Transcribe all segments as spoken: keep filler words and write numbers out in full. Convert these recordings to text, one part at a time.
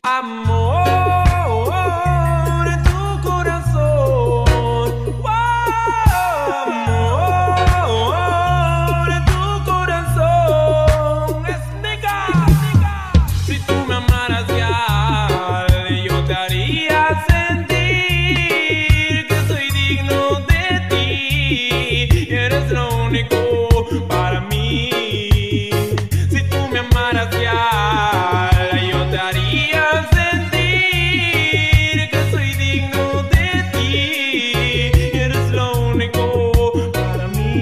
Amor, tu corazón. Wow, amor, tu corazón. Es nigga. Si tú me amaras ya, yo te haría sentir que soy digno de ti. Eres lo único para mí. Si tú me amaras ya, yo te haría sentir que soy digno de ti. Eres lo único para mí.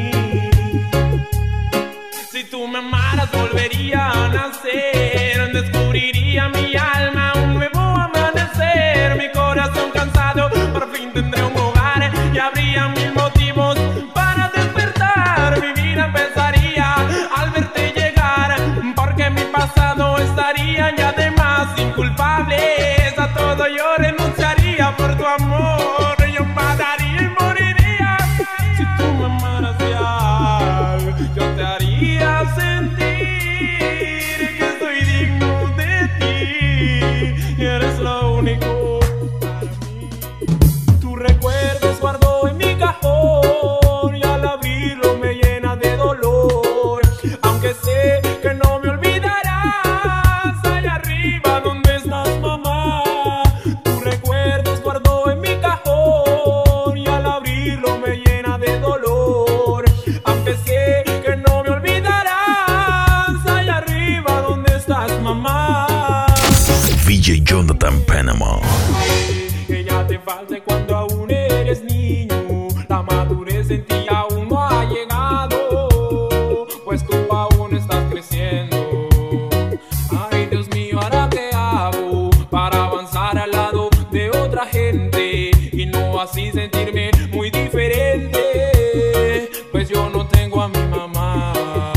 Si tú me amaras, volvería a nacer. Descubriría mi alma, un nuevo amanecer. Mi corazón cansado, por fin tendré un hogar. Y habría mil motivos para despertar. Mi vida empezaría al verte llegar, porque mi pasado estaría ya de más inculpables. A todo yo renunciaría por tu amor. Yo mataría y moriría. Si tú me amaras ya, yo te haría sentir que soy digno de ti. Y eres lo único para mí. Tu recuerdo guardo en mi cajón, y al abrirlo me llena de dolor. Aunque sé que no me olvidarás, allá arriba donde estás, mamá. Tu recuerdo guardo en mi cajón, y al abrirlo me llena de dolor. Aunque sé que no me olvidarás, allá arriba donde estás, mamá. D J Jonathan Panama. Que ya te falte cuando aún eres niño. La madurez en ti aún no ha llegado, pues tú aún estás creciendo. Ay, Dios mío, ¿ahora qué hago para avanzar al lado de otra gente y no así sentirme muy diferente? Pues yo no tengo a mi mamá.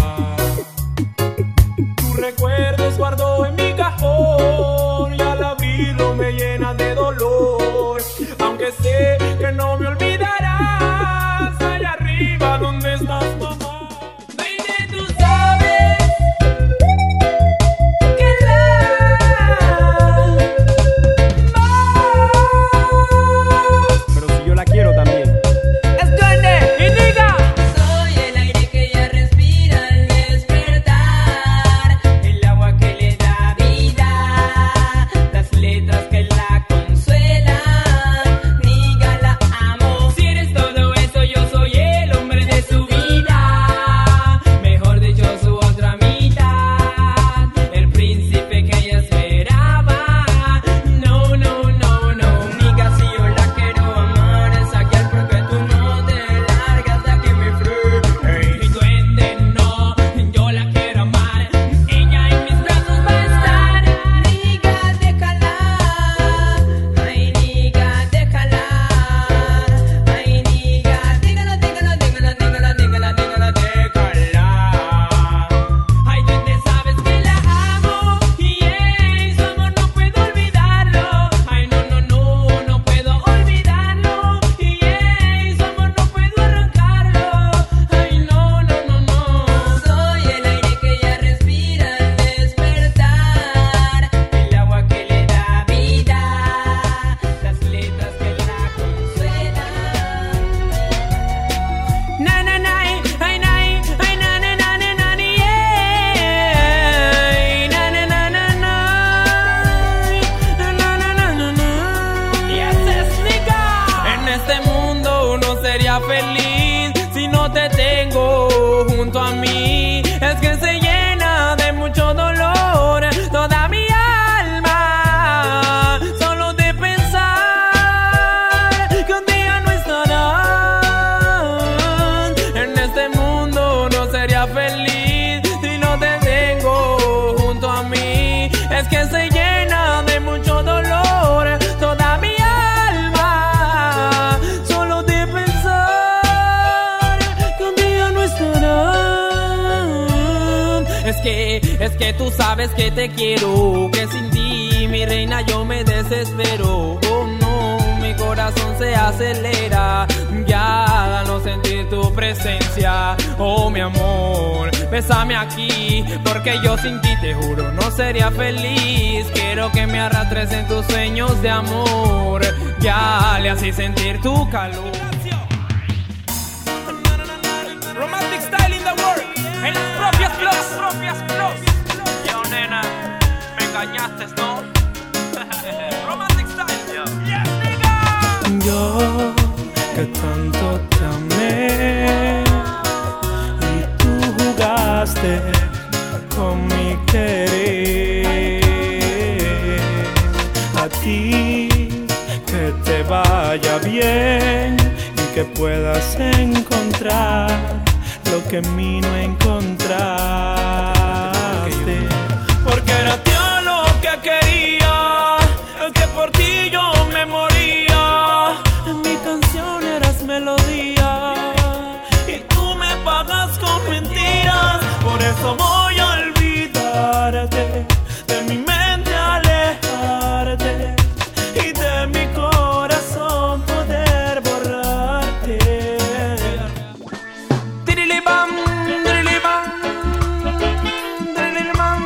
Tu recuerdo guardo en mi cajón, y al abrirlo me llena de dolor. Aunque sé que no me olvidarás, allá arriba donde estás, mamá. Baby, tú sabes que la pero si yo la quiero también. Es duende y diga. Soy el aire que ella respira al despertar, el agua que le da vida, las letras que la consuelan. Niga, la amo. Si eres todo eso, yo soy el hombre de su vida. Mejor dicho, su otra mitad, el príncipe que ella esperaba. No, no, no, no. Niga, si yo la quiero amar, es aquel porque tú no te largas de aquí, mi fru. Mi duende, no, yo la quiero amar. Ella en mis brazos va a estar. Niga, déjala. Ay, niga, déjala. Ay, niga, dígala, dígala, dígala, dígala, dígala, dígala, déjala. Ay, duende, sabes que la amo, y hey, su amor no puedo olvidarlo. Ay, no, no, no, no puedo olvidarlo. Y hey, su amor no puedo arrancarlo. Ay, no, no, no, no. Soy el aire que ella respira al despertar, el agua que le da vida, las letras que la consuelan. Na na na, ay na, ay na na na na na, yeah. Na na na na na, na na na na na. Y ese es nigga. En este mundo no sería feliz si no te tengo junto a mí. Es que se llena de mucho dolor toda mi alma, solo de pensar que un día no estarán. En este mundo no sería feliz si no te tengo junto a mí. Es que se llena de mucho dolor toda mi alma, solo de pensar que un día no estarán. Es que, es que tú sabes que te quiero, que sin ti, mi reina, yo me desespero. Oh no, mi corazón se acelera. Ya no sentir tu presencia. Oh mi amor, bésame aquí, porque yo sin ti te juro no sería feliz. Quiero que me arrastres en tus sueños de amor. Ya le haces sentir tu calor. Romantic style in the world, en las propias flows, propias flows. Yo nena, me engañaste, ¿no? Romantic style, yo. Yes, nigga. Yo que tanto te amé y tú jugaste con mi querer. A ti que te vaya bien y que puedas encontrar lo que en mí no encontraste. Porque era Dios lo que quería, que por ti yo me moría. En mi canción eras melodía y tú me pagas con mentiras. Por eso voy a olvidarte, de mi mente alejarte y de mi corazón poder borrarte. Tirilibam, tirilibam, tirilibam,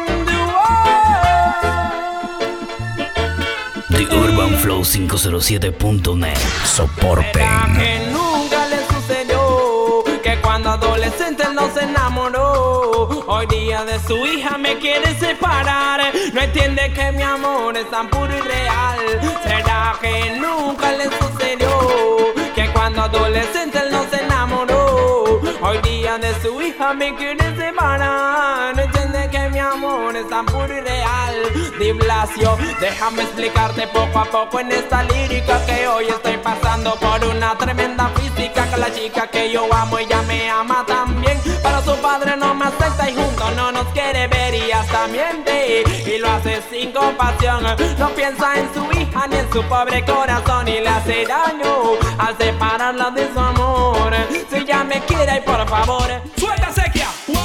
The Urban Flow cinco cero siete punto net. Soporte. ¿Será que nunca le sucedió que cuando adolescente no se enamoró? Hoy día de su hija me quiere separar. No entiende que mi amor es tan puro y real. ¿Será que nunca le sucedió que cuando adolescente él no se enamoró? Hoy día de su hija me quiere separar. No entiende que mi amor es tan puro y real. Di Blasio, déjame explicarte poco a poco en esta lírica que hoy estoy pasando por una tremenda física. Que la chica que yo amo ella me ama también, pero su padre no me acepta y juntos no nos quiere ver y hasta miente y lo hace sin compasión. No piensa en su hija ni en su pobre corazón y le hace daño al separarla de su amor. Si ella me quiere y por favor suelta sequía.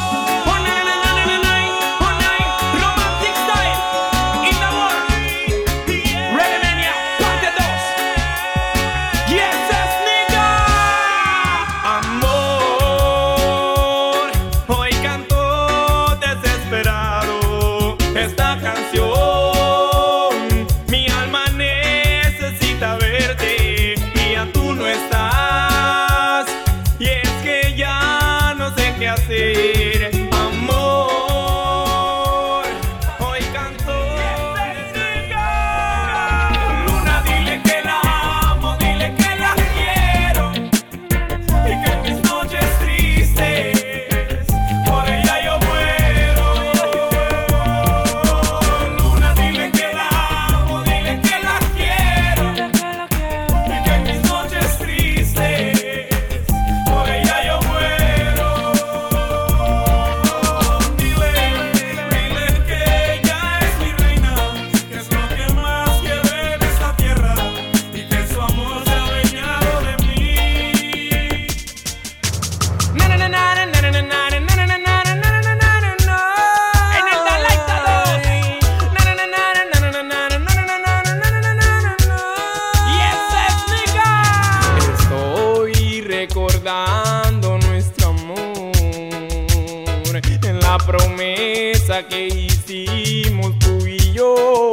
Que hicimos tú y yo.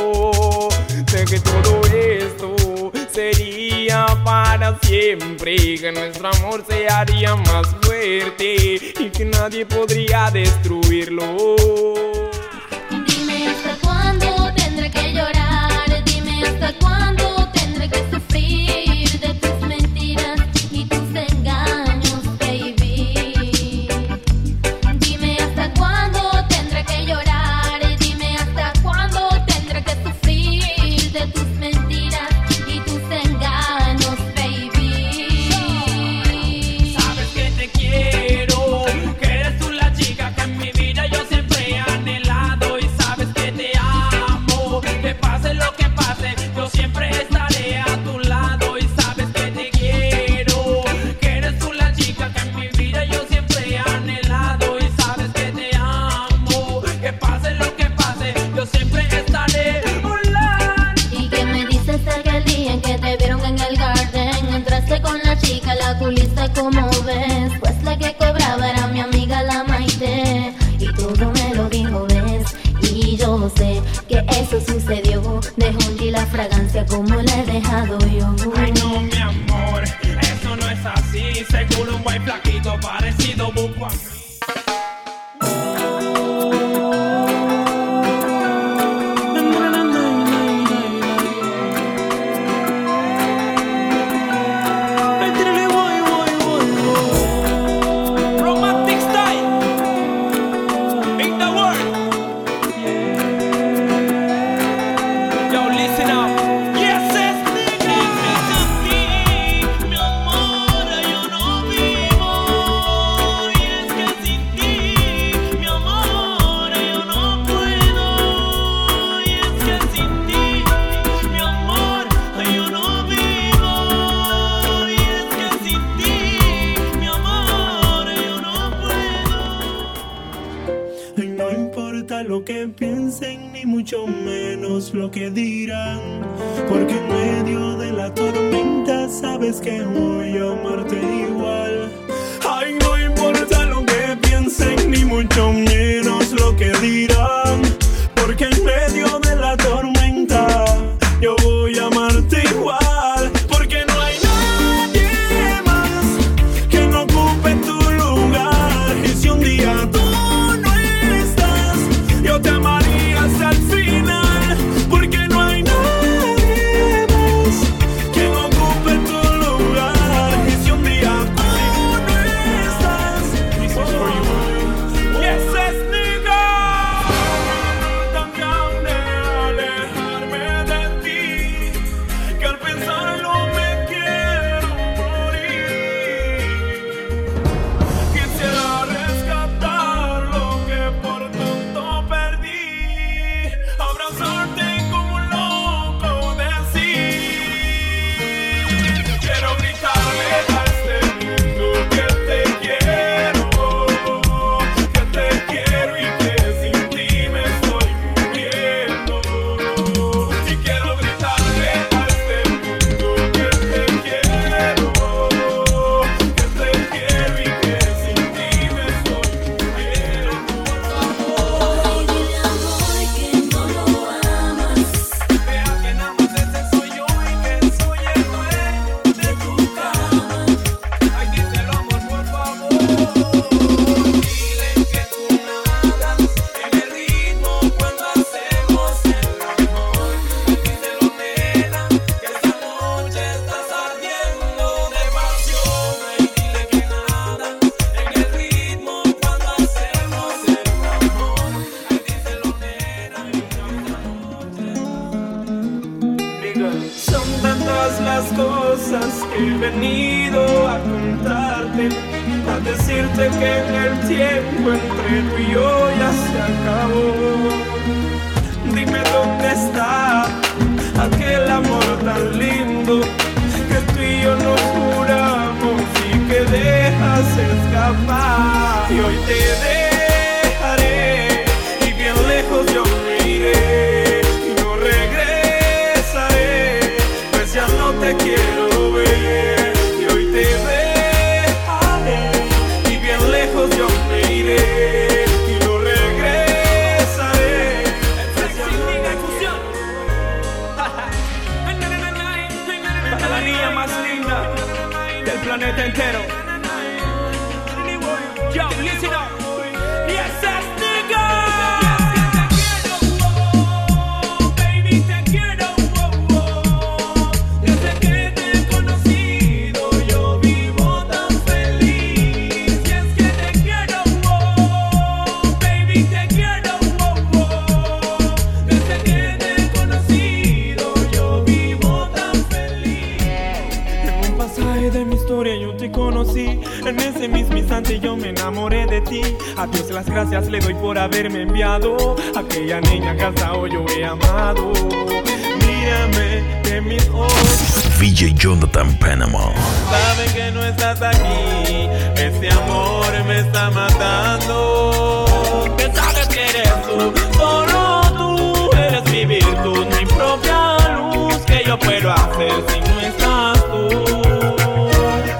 Sé que todo esto sería para siempre, que nuestro amor se haría más fuerte y que nadie podría destruirlo. Dime hasta cuándo tendré que llorar, dime hasta cuándo tendré que sufrir de tus mentiras y tus engaños, baby. Dime hasta cuándo que llorar, dime hasta cuándo tendré que sufrir de tus mentiras y tus engaños, baby. Sabes que te quiero, que eres tú la chica que en mi vida yo siempre anhelé. chica, la culista como ves. Pues la que cobraba era mi amiga la Maite. Y todo me lo dijo, ves. Y yo sé que eso sucedió. Dejó un día la fragancia como la he dejado yo. Ay no, mi amor, eso no es así. Seguro un guay flaquito parecido busco a mí. Lo que piensen, ni mucho menos lo que dirán, porque en medio de la tormenta sabes que voy a amarte igual. Ay, no importa lo que piensen, ni mucho menos lo que dirán, porque en medio de la tormenta yo voy a amarte igual, porque no hay nadie más que no ocupe tu lugar. Y si un día tú yo te amaría hasta el final, porque no hay nadie más que no ocupe tu lugar. Y si un día tú no estás, this is for you. Yes, es nigga. Tan grande alejarme de ti, que al pensarlo me quiero morir. Quisiera rescatar lo que por tonto perdí, abrazarte como un loco, decir. Quiero gritarle a este mundo que te quiero, que te quiero y que sin ti me estoy muriendo. Y quiero gritarle a este mundo que te quiero, que te quiero y que sin ti me estoy muriendo. Ay, dile a Boy que no lo amas. Vea que nada más ese soy yo y que soy el dueño de tu cama. Ay, díselo amor, por favor. Dile que tú nadas en el ritmo cuando hacemos el amor. Díselo nena, que esta noche estás ardiendo de pasión. Ay, dile que nadas en el ritmo cuando hacemos el amor. Ay, díselo nena, que esta noche. Son tantas las cosas que he venido a contarte, a decirte que el tiempo entre tú y yo ya se acabó. Dime dónde está aquel amor tan lindo que tú y yo nos juramos y que dejas escapar. Y hoy te dejaré y bien lejos yo me iré y no regresaré, pues ya no te quiero ver. Y hoy te dejaré y bien lejos yo me iré y no regresaré, pues ya no te quiero ver. Para la niña más linda del planeta entero. Yo, listen up. Yes, that's nigga. Baby, te quiero, oh, oh. Desde que te he conocido yo vivo tan feliz. Y es que te quiero, oh, baby, te quiero, oh, oh. Desde que te he conocido yo vivo tan feliz. En un pasaje de mi historia yo te conocí. En ese mismo instante yo me enamoré de ti. A Dios las gracias le doy por haberme enviado aquella niña que hasta hoy yo he amado. Mírame de mis ojos. V J Jonathan Panama. Sabe que no estás aquí. Este amor me está matando. Que sabes que eres tú, solo tú eres mi virtud, mi propia luz. Que yo puedo hacer si no estás tú.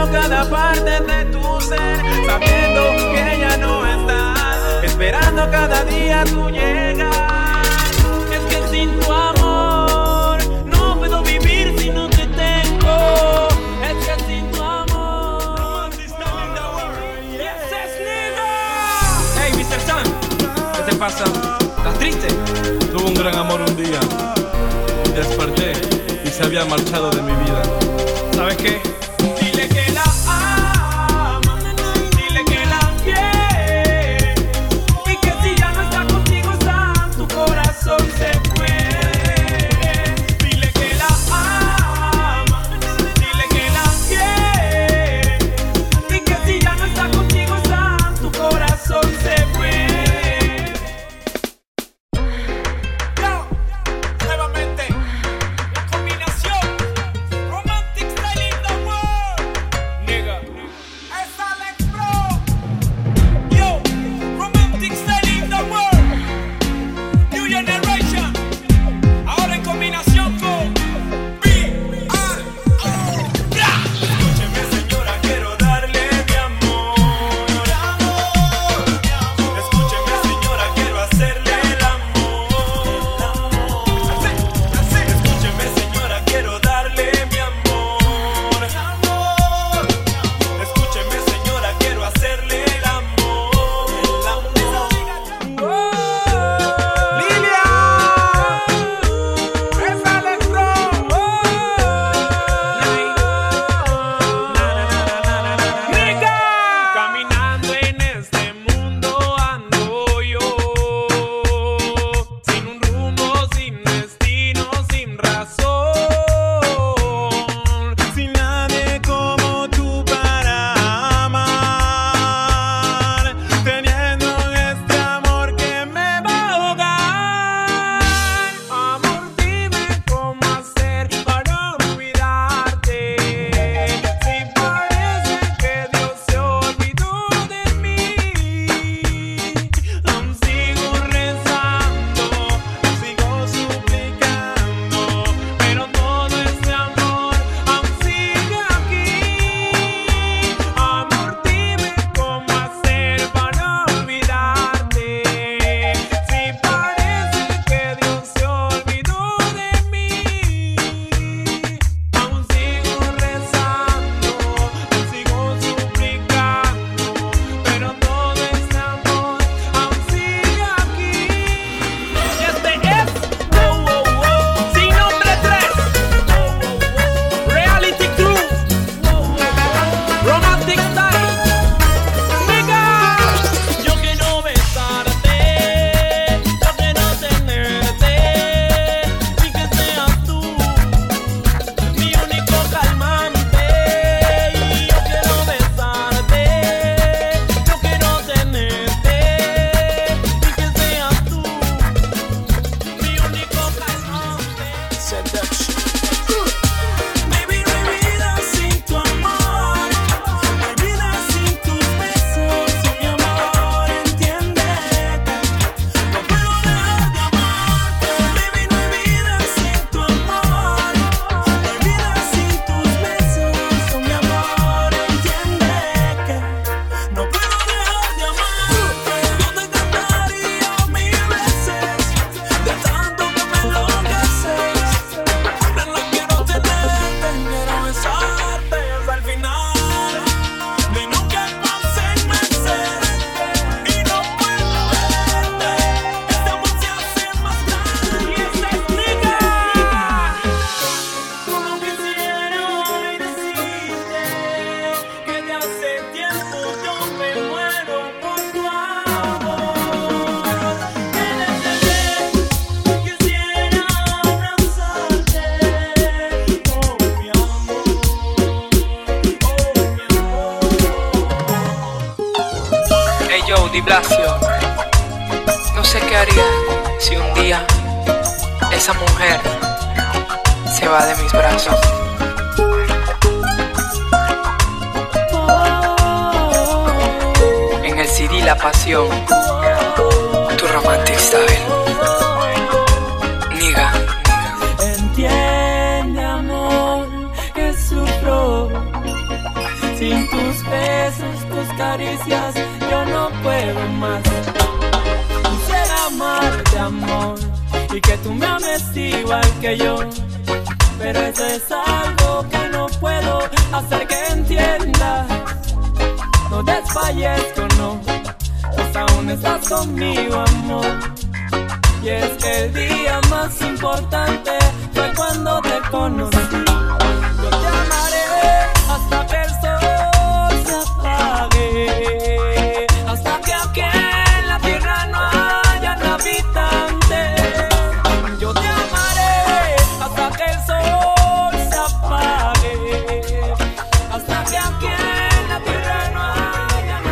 Deseando cada parte de tu ser, sabiendo que ya no estás, esperando cada día tu llegar. Es que sin tu amor no puedo vivir si no te tengo. Es que sin tu amor. Yes, es nigga. Hey, mister Sun, ¿qué te pasa? ¿Estás triste? Tuve un gran amor un día. Desperté y se había marchado de mi vida. ¿Sabes qué? Dile que la ama, dile que la quiere, y que si ya no está contigo está, tu corazón se muere. Dile que la ama, dile que la quiere, y que si ya no está contigo está, tu corazón se muere. Yo, nuevamente, la combinación Romantic Style in the World. Nigga, es Alex Pro. Yo, Romantic Style in the World. New Generation. Ahora en combinación con B R O. Escúcheme, señora, quiero darle mi amor. Escúcheme, señora, quiero hacerle el amor. Escúcheme, señora, quiero darle mi amor. Escúcheme, señora, quiero hacerle el amor. Lilia, es Alex Pro. Nigga, caminando en este mundo ando yo, sin un rumbo, sin destino, sin razón, sin nadie como tú para amar, teniendo este amor que me va a ahogar. Amor, dime cómo hacer para olvidarte, si parece que Dios se olvidó de mí. Aún sigo rezando, sigo suplicando, pero todo ese amor aún sigue aquí. Amor, dime cómo hacer para olvidarte, si parece que Dios se olvidó de mí. Aún sigo rezando, aún sigo suplicando, pero todo ese amor aún sigue aquí. Y este es oh, oh, oh, Sin Nombre tres, Reality Crew, Romantic Style. Nigga, yo quiero besarte, yo quiero tenerte, y que seas tú mi único calmante. Y yo quiero besarte, yo quiero tenerte, y que seas tú mi único calmante. Baby, no hay vida sin tu amor, no hay vida sin tus besos, mi amor, entiende que no puedo dejar de amarte. Baby, no hay vida sin tu amor, no hay vida sin tus besos, mi amor, entiende que no puedo dejar de amarte. Yo te cantaría mil veces, de tanto que me enloqueces. Nena, quiero tenerte, quiero besarte hasta el final, de nunca pasen meses y no puedo verte. Este amor se hace más grande. Y ese es nigga. Como quisiera hoy decirte que de hace tiempo yo me muero por tu amor. Que desde ayer quisiera abrazarte, oh mi amor, oh mi amor. Hey yo, Di Blasio, no sé qué haría si un día esa mujer se va de mis brazos. En el C D La Pasión, tu Romantic Style. Nigga. Entiende, amor, que sufro Sin tus besos, tus caricias, yo no puedo más. Quisiera amarte, amor, y que tú me ames igual que yo, pero eso es algo que no puedo hacer que entiendas. No desfallezco, no, pues aún estás conmigo, amor. Y es que el día más importante fue cuando te conocí. Yo te amaré hasta que el sol se apague, hasta que aquí en la tierra no hayan habitantes. Yo te amaré hasta que el sol se apague, hasta que aquí en la tierra no hayan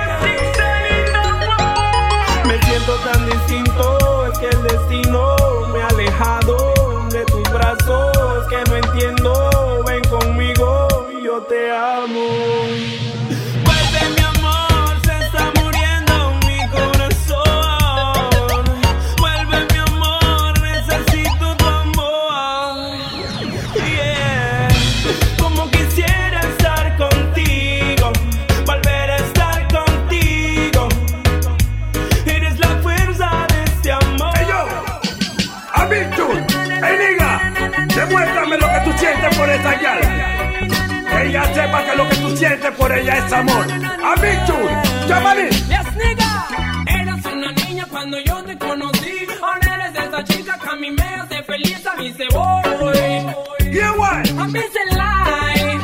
habitantes. Me siento tan distinto, es que el destino me ha alejado de tus brazos, que no entiendo. Ven conmigo, yo te amo. Vuelve, mi amor, se está muriendo mi corazón. Vuelve, mi amor, necesito tu amor. Yeah. Como quisiera estar contigo, volver a estar contigo. Eres la fuerza de este amor. Hey yo, Abitur, hey nigga, demuéstrame lo que tú sientes por esta gal. Que ella sepa que lo que tú sientes por ella es amor. Abitur, llámale. Yes, nigga. Eras una niña cuando yo te conocí. Ahora eres esa chica que a mí me hace feliz. A mí se voy. Yeah, what? A mí se lie.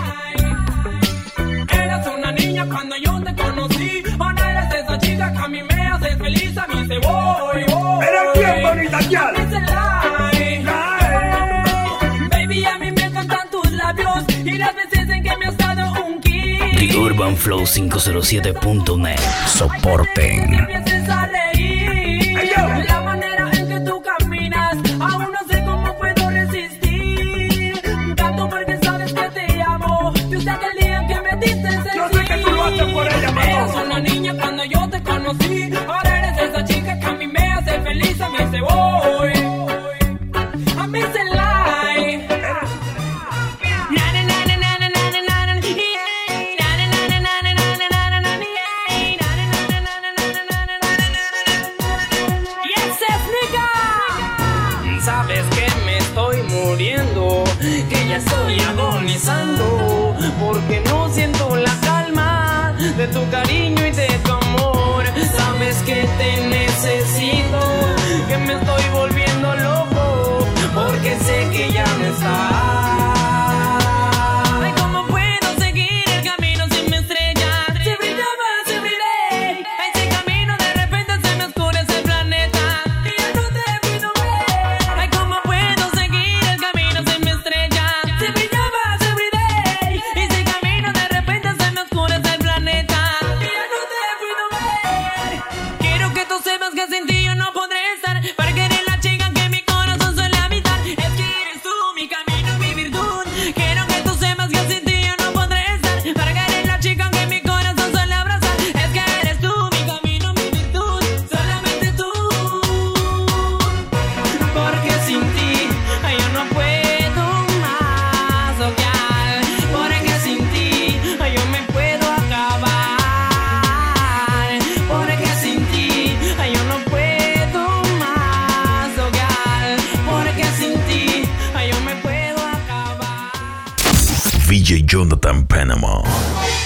Eras una niña cuando yo te conocí. Ahora eres esa chica que a mí me hace feliz. A mí se voy. Eres bien bonita, gal. A mí se lie. Baby, a mí me encantan tus labios y las veces en que me has dado un kiss. The Urban Flow quinientos siete punto net. Soporten. Que empieces a reír. Hey, yo. La manera en que tú caminas, aún no sé cómo puedo resistir. Tanto porque sabes que te amo. Yo sé que el día en que me diste sentir. Yo sé que tú lo haces por ella, mamá. Eras una niña cuando yo te conocí. Ahora eres esa chica que a mí me hace feliz. A mí se voy. A mí se lie. Na, na, na, na, na, na, na, na, na, yeah. Na, na, na, na, na, na, na, na, na, na, yeah. Na, na, na, na, na, na, na, na, na. Yes, yes, nigga. Sabes que me estoy muriendo, que ya estoy agonizando, porque no siento la calma de tu cariño y de tu amor. Sabes que te necesito, que me estoy volviendo loco, porque sé que ya no estás. Ay, ¿cómo puedo seguir el camino sin mi estrella? Se brilla más every day. Ay, ese camino de repente se me oscurece el planeta y ya no te puedo ver. Ay, ¿cómo puedo seguir el camino sin mi estrella? Se brilla más every day. Y ese camino de repente se me oscurece el planeta y ya no te puedo ver. Quiero que tú sepas que sin ti yo no podré estar, para que eres la chica que mi corazón suele habitar. Es que eres tú mi camino, mi virtud. Quiero que tú sepas que sin ti yo no podré estar, para que eres la chica que mi corazón suele abrazar. Es que eres tú mi camino, mi virtud, solamente tú. Porque sin ti ay, yo no puedo más, oh, gal. Porque sin ti ay, yo me puedo acabar. Porque sin ti ay, yo no puedo más, oh, gal. Porque sin ti ay, yo me puedo acabar. V J Jonathan Panama.